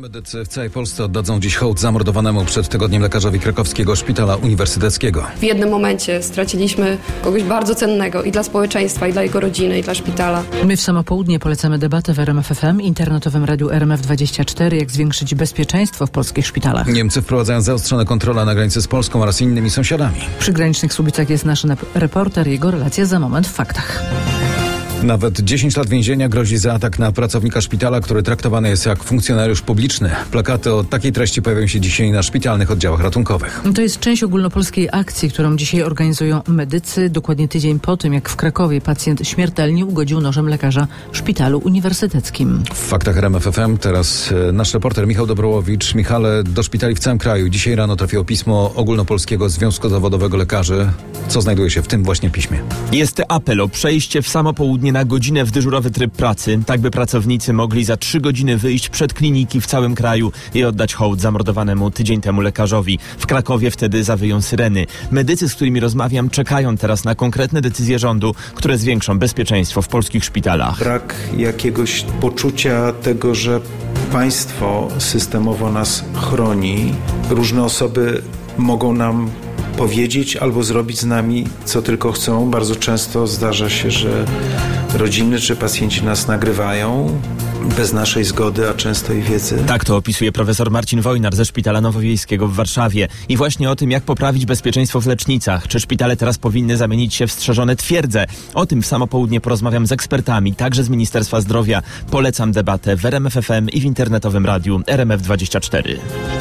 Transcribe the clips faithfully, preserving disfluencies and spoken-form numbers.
Medycy w całej Polsce oddadzą dziś hołd zamordowanemu przed tygodniem lekarzowi krakowskiego szpitala uniwersyteckiego. W jednym momencie straciliśmy kogoś bardzo cennego i dla społeczeństwa, i dla jego rodziny, i dla szpitala. My w samo południe polecamy debatę w R M F F M, internetowym radiu R M F dwadzieścia cztery, jak zwiększyć bezpieczeństwo w polskich szpitalach. Niemcy wprowadzają zaostrzone kontrole na granicy z Polską oraz innymi sąsiadami. W przygranicznych Słubicach jest nasz reporter, jego relacja za moment w faktach. Nawet dziesięć lat więzienia grozi za atak na pracownika szpitala, który traktowany jest jak funkcjonariusz publiczny. Plakaty o takiej treści pojawią się dzisiaj na szpitalnych oddziałach ratunkowych. To jest część ogólnopolskiej akcji, którą dzisiaj organizują medycy. Dokładnie tydzień po tym, jak w Krakowie pacjent śmiertelnie ugodził nożem lekarza w szpitalu uniwersyteckim. W faktach R M F F M teraz nasz reporter Michał Dobrołowicz. Michale, do szpitali w całym kraju dzisiaj rano trafiło pismo Ogólnopolskiego Związku Zawodowego Lekarzy. Co znajduje się w tym właśnie piśmie? Jest apel o przejście w samo południe na godzinę w dyżurowy tryb pracy, tak by pracownicy mogli za trzy godziny wyjść przed kliniki w całym kraju i oddać hołd zamordowanemu tydzień temu lekarzowi. W Krakowie wtedy zawyją syreny. Medycy, z którymi rozmawiam, czekają teraz na konkretne decyzje rządu, które zwiększą bezpieczeństwo w polskich szpitalach. Brak jakiegoś poczucia tego, że państwo systemowo nas chroni. Różne osoby mogą nam powiedzieć albo zrobić z nami, co tylko chcą. Bardzo często zdarza się, że rodziny czy pacjenci nas nagrywają bez naszej zgody, a często i wiedzy. Tak to opisuje profesor Marcin Wojnar ze Szpitala Nowowiejskiego w Warszawie. I właśnie o tym, jak poprawić bezpieczeństwo w lecznicach. Czy szpitale teraz powinny zamienić się w strzeżone twierdze? O tym w samo południe porozmawiam z ekspertami, także z Ministerstwa Zdrowia. Polecam debatę w R M F F M i w internetowym radiu R M F dwadzieścia cztery.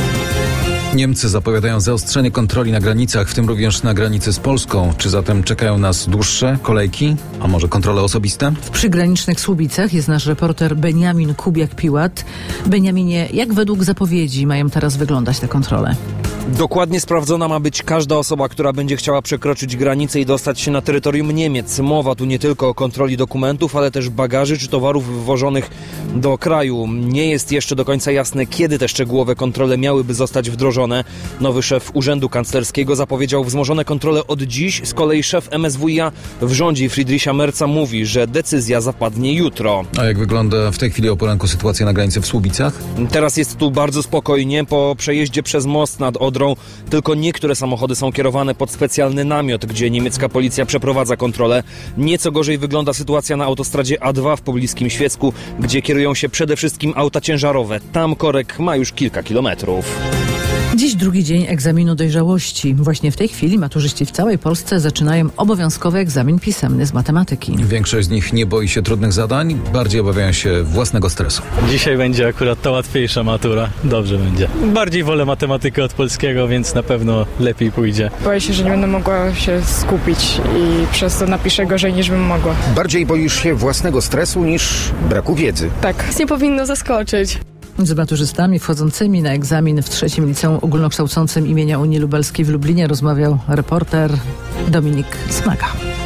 Niemcy zapowiadają zaostrzenie kontroli na granicach, w tym również na granicy z Polską. Czy zatem czekają nas dłuższe kolejki, a może kontrole osobiste? W przygranicznych Słubicach jest nasz reporter Beniamin Kubiak-Piłat. Beniaminie, jak według zapowiedzi mają teraz wyglądać te kontrole? Dokładnie sprawdzona ma być każda osoba, która będzie chciała przekroczyć granicę i dostać się na terytorium Niemiec. Mowa tu nie tylko o kontroli dokumentów, ale też bagaży czy towarów wwożonych do kraju. Nie jest jeszcze do końca jasne, kiedy te szczegółowe kontrole miałyby zostać wdrożone. Nowy szef Urzędu Kanclerskiego zapowiedział wzmożone kontrole od dziś. Z kolei szef M S W i A w rządzie Friedricha Merza mówi, że decyzja zapadnie jutro. A jak wygląda w tej chwili o poranku sytuacja na granicy w Słubicach? Teraz jest tu bardzo spokojnie. Po przejeździe przez most nad Odrą tylko niektóre samochody są kierowane pod specjalny namiot, gdzie niemiecka policja przeprowadza kontrolę. Nieco gorzej wygląda sytuacja na autostradzie A dwa w pobliskim Świecku, gdzie kierują się przede wszystkim auta ciężarowe. Tam korek ma już kilka kilometrów. Dziś drugi dzień egzaminu dojrzałości. Właśnie w tej chwili maturzyści w całej Polsce zaczynają obowiązkowy egzamin pisemny z matematyki. Większość z nich nie boi się trudnych zadań, bardziej obawiają się własnego stresu. Dzisiaj będzie akurat ta łatwiejsza matura. Dobrze będzie. Bardziej wolę matematykę od polskiego, więc na pewno lepiej pójdzie. Boję się, że nie będę mogła się skupić i przez to napiszę gorzej niż bym mogła. Bardziej boisz się własnego stresu niż braku wiedzy. Tak, nie powinno zaskoczyć. Z maturzystami wchodzącymi na egzamin w trzecim liceum ogólnokształcącym imienia Unii Lubelskiej w Lublinie rozmawiał reporter Dominik Smaga.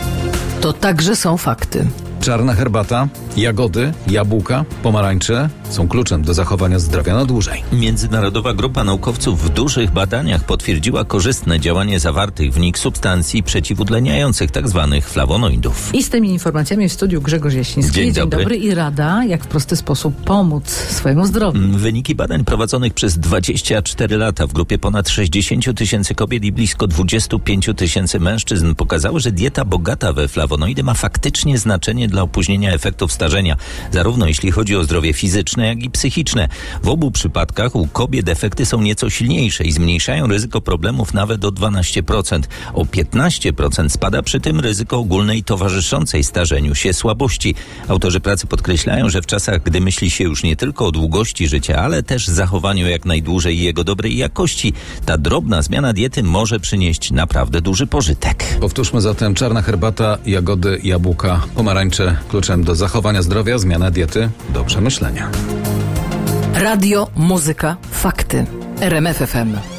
To także są fakty. Czarna herbata, jagody, jabłka, pomarańcze są kluczem do zachowania zdrowia na dłużej. Międzynarodowa grupa naukowców w dużych badaniach potwierdziła korzystne działanie zawartych w nich substancji przeciwutleniających tzw. flawonoidów. I z tymi informacjami w studiu Grzegorz Jasiński. Dzień, Dzień dobry. dobry i rada, jak w prosty sposób pomóc swojemu zdrowiu. Wyniki badań prowadzonych przez dwadzieścia cztery lata w grupie ponad sześćdziesiąt tysięcy kobiet i blisko dwadzieścia pięć tysięcy mężczyzn pokazały, że dieta bogata we flawonoidy ma faktycznie znaczenie dla opóźnienia efektów starzenia, zarówno jeśli chodzi o zdrowie fizyczne, jak i psychiczne. W obu przypadkach u kobiet efekty są nieco silniejsze i zmniejszają ryzyko problemów nawet o dwanaście procent. O piętnaście procent spada przy tym ryzyko ogólnej towarzyszącej starzeniu się słabości. Autorzy pracy podkreślają, że w czasach, gdy myśli się już nie tylko o długości życia, ale też zachowaniu jak najdłużej i jego dobrej jakości, ta drobna zmiana diety może przynieść naprawdę duży pożytek. Powtórzmy zatem: czarna herbata, jagody, jabłka, pomarańcze kluczem do zachowania zdrowia, zmiana diety do przemyślenia. Radio, muzyka, fakty. R M F F M.